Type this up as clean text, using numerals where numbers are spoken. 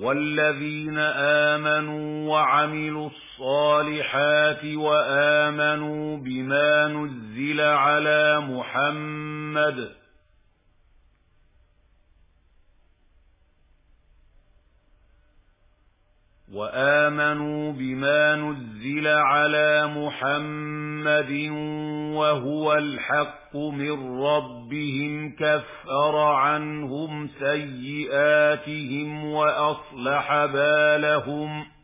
والذين آمنوا وعملوا الصالحات وآمنوا بما نزل على محمد وهو الحق من ربهم كفر عنهم سيئاتهم وأصلح بالهم